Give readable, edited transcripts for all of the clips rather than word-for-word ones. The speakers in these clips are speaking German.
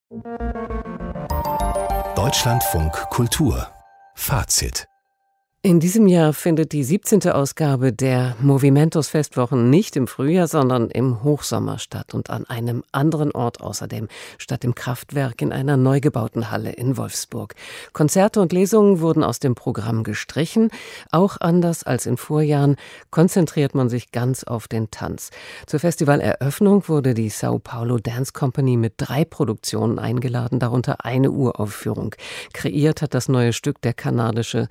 Deutschlandfunk Kultur Fazit. In diesem Jahr findet die 17. Ausgabe der Movimentos Festwochen nicht im Frühjahr, sondern im Hochsommer statt und an einem anderen Ort außerdem, statt im Kraftwerk in einer neu gebauten Halle in Wolfsburg. Konzerte und Lesungen wurden aus dem Programm gestrichen. Auch anders als in Vorjahren konzentriert man sich ganz auf den Tanz. Zur Festivaleröffnung wurde die São Paulo Dance Company mit 3 Produktionen eingeladen, darunter eine Uraufführung. Kreiert hat das neue Stück der kanadische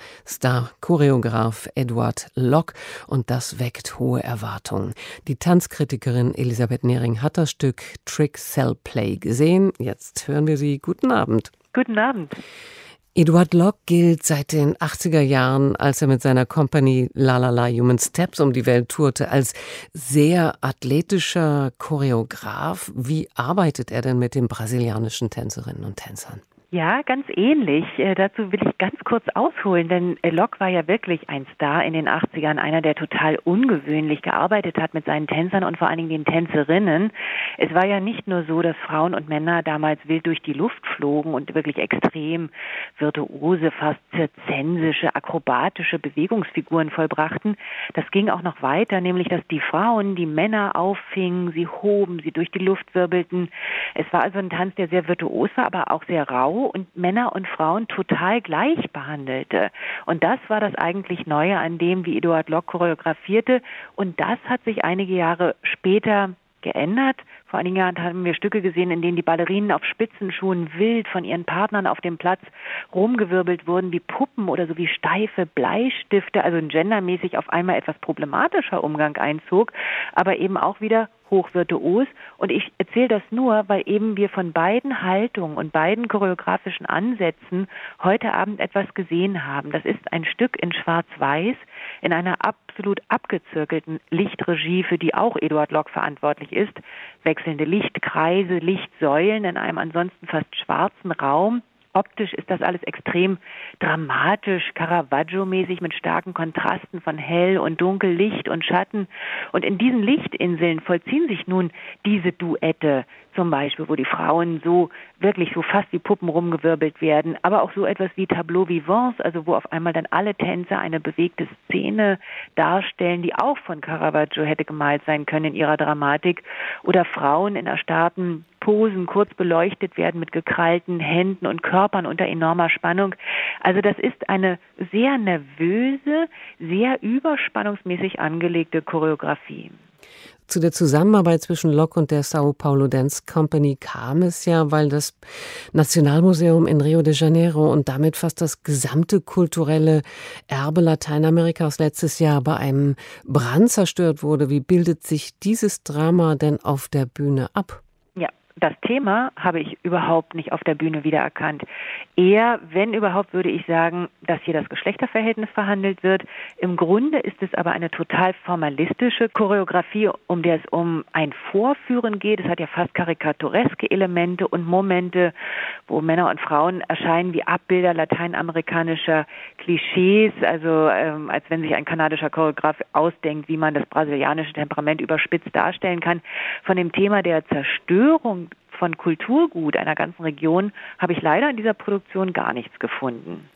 Choreograf Edward Locke und das weckt hohe Erwartungen. Die Tanzkritikerin Elisabeth Nehring hat das Stück Trick Cell Play gesehen. Jetzt hören wir sie. Guten Abend. Guten Abend. Edward Locke gilt seit den 80er Jahren, als er mit seiner Company La La La Human Steps um die Welt tourte, als sehr athletischer Choreograf. Wie arbeitet er denn mit den brasilianischen Tänzerinnen und Tänzern? Ja, ganz ähnlich. Dazu will ich ganz kurz ausholen, denn Locke war ja wirklich ein Star in den 80ern, einer, der total ungewöhnlich gearbeitet hat mit seinen Tänzern und vor allen Dingen den Tänzerinnen. Es war ja nicht nur so, dass Frauen und Männer damals wild durch die Luft flogen und wirklich extrem virtuose, fast zirzensische, akrobatische Bewegungsfiguren vollbrachten. Das ging auch noch weiter, nämlich, dass die Frauen die Männer auffingen, sie hoben, sie durch die Luft wirbelten. Es war also ein Tanz, der sehr virtuos war, aber auch sehr rau und Männer und Frauen total gleich behandelte. Und das war das eigentlich Neue an dem, wie Edward Locke choreografierte. Und das hat sich einige Jahre später geändert. Vor einigen Jahren haben wir Stücke gesehen, in denen die Ballerinen auf Spitzenschuhen wild von ihren Partnern auf dem Platz rumgewirbelt wurden wie Puppen oder so wie steife Bleistifte, also ein gendermäßig auf einmal etwas problematischer Umgang einzog, aber eben auch wieder hochvirtuos. Und ich erzähle das nur, weil eben wir von beiden Haltungen und beiden choreografischen Ansätzen heute Abend etwas gesehen haben. Das ist ein Stück in Schwarz-Weiß in einer absolut abgezirkelten Lichtregie, für die auch Edward Locke verantwortlich ist. Wechselnde Lichtkreise, Lichtsäulen in einem ansonsten fast schwarzen Raum. Optisch ist das alles extrem dramatisch, Caravaggio-mäßig mit starken Kontrasten von Hell und Dunkel, Licht und Schatten. Und in diesen Lichtinseln vollziehen sich nun diese Duette, zum Beispiel, wo die Frauen so wirklich so fast wie Puppen rumgewirbelt werden, aber auch so etwas wie Tableau vivants, also wo auf einmal dann alle Tänzer eine bewegte Szene darstellen, die auch von Caravaggio hätte gemalt sein können in ihrer Dramatik, oder Frauen in erstarrten Posen kurz beleuchtet werden mit gekrallten Händen und Körpern unter enormer Spannung. Also das ist eine sehr nervöse, sehr überspannungsmäßig angelegte Choreografie. Zu der Zusammenarbeit zwischen Locke und der São Paulo Dance Company kam es ja, weil das Nationalmuseum in Rio de Janeiro und damit fast das gesamte kulturelle Erbe Lateinamerikas letztes Jahr bei einem Brand zerstört wurde. Wie bildet sich dieses Drama denn auf der Bühne ab? Das Thema habe ich überhaupt nicht auf der Bühne wiedererkannt. Eher, wenn überhaupt, würde ich sagen, dass hier das Geschlechterverhältnis verhandelt wird. Im Grunde ist es aber eine total formalistische Choreografie, um der es um ein Vorführen geht. Es hat ja fast karikatureske Elemente und Momente, wo Männer und Frauen erscheinen wie Abbilder lateinamerikanischer Klischees, also als wenn sich ein kanadischer Choreograf ausdenkt, wie man das brasilianische Temperament überspitzt darstellen kann. Von dem Thema der Zerstörung von Kulturgut einer ganzen Region habe ich leider in dieser Produktion gar nichts gefunden.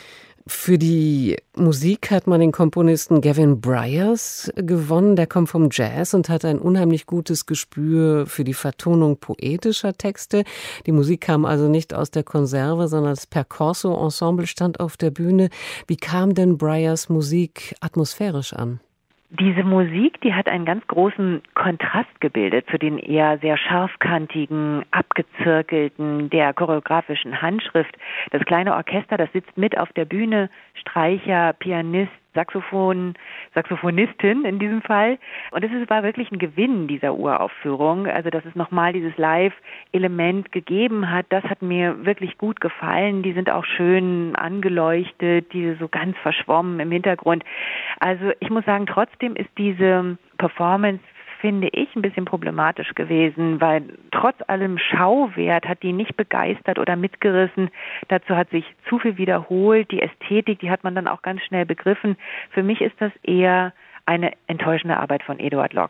Für die Musik hat man den Komponisten Gavin Bryars gewonnen. Der kommt vom Jazz und hat ein unheimlich gutes Gespür für die Vertonung poetischer Texte. Die Musik kam also nicht aus der Konserve, sondern das Percorso-Ensemble stand auf der Bühne. Wie kam denn Bryars Musik atmosphärisch an? Diese Musik, die hat einen ganz großen Kontrast gebildet zu den eher sehr scharfkantigen, abgezirkelten, der choreografischen Handschrift. Das kleine Orchester, das sitzt mit auf der Bühne, Streicher, Pianist, Saxophonistin in diesem Fall. Und war wirklich ein Gewinn dieser Uraufführung. Also, dass es nochmal dieses Live-Element gegeben hat, das hat mir wirklich gut gefallen. Die sind auch schön angeleuchtet, diese so ganz verschwommen im Hintergrund. Also, ich muss sagen, trotzdem ist diese Performance, finde ich, ein bisschen problematisch gewesen, weil trotz allem Schauwert hat die nicht begeistert oder mitgerissen. Dazu hat sich zu viel wiederholt. Die Ästhetik, die hat man dann auch ganz schnell begriffen. Für mich ist das eher eine enttäuschende Arbeit von Edward Locke.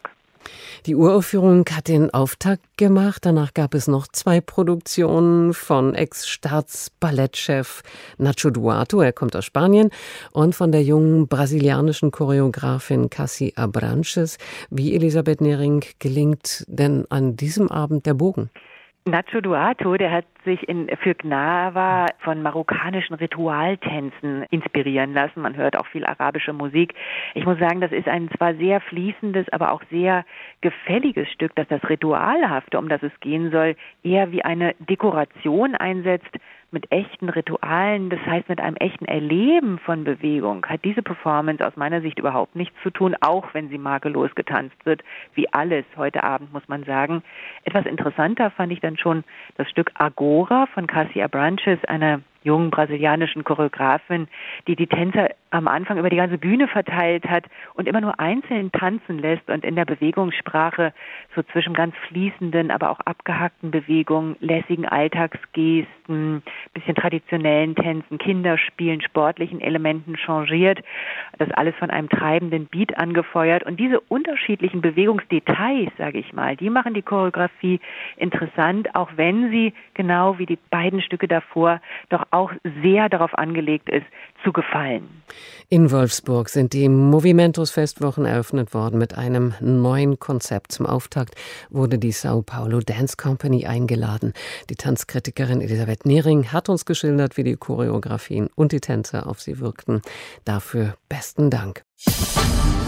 Die Uraufführung hat den Auftakt gemacht. Danach gab es noch 2 Produktionen von Ex-Staatsballettchef Nacho Duato, er kommt aus Spanien, und von der jungen brasilianischen Choreografin Cassie Abranches. Wie, Elisabeth Nehring, gelingt denn an diesem Abend der Bogen? Nacho Duato, der hat sich für Gnawa von marokkanischen Ritualtänzen inspirieren lassen. Man hört auch viel arabische Musik. Ich muss sagen, das ist ein zwar sehr fließendes, aber auch sehr gefälliges Stück, das das Ritualhafte, um das es gehen soll, eher wie eine Dekoration einsetzt mit echten Ritualen, das heißt mit einem echten Erleben von Bewegung, hat diese Performance aus meiner Sicht überhaupt nichts zu tun, auch wenn sie makellos getanzt wird, wie alles heute Abend, muss man sagen. Etwas interessanter fand ich dann schon das Stück Agora von Cassie Abranches, einer jungen brasilianischen Choreografin, die die Tänzer am Anfang über die ganze Bühne verteilt hat und immer nur einzeln tanzen lässt und in der Bewegungssprache so zwischen ganz fließenden, aber auch abgehackten Bewegungen, lässigen Alltagsgesten, bisschen traditionellen Tänzen, Kinderspielen, sportlichen Elementen changiert. Das alles von einem treibenden Beat angefeuert. Und diese unterschiedlichen Bewegungsdetails, sage ich mal, die machen die Choreografie interessant, auch wenn sie, genau wie die beiden Stücke davor, doch auch sehr darauf angelegt ist, zu gefallen. In Wolfsburg sind die Movimentos-Festwochen eröffnet worden mit einem neuen Konzept. Zum Auftakt wurde die Sao Paulo Dance Company eingeladen. Die Tanzkritikerin Elisabeth Nehring hat uns geschildert, wie die Choreografien und die Tänze auf sie wirkten. Dafür besten Dank.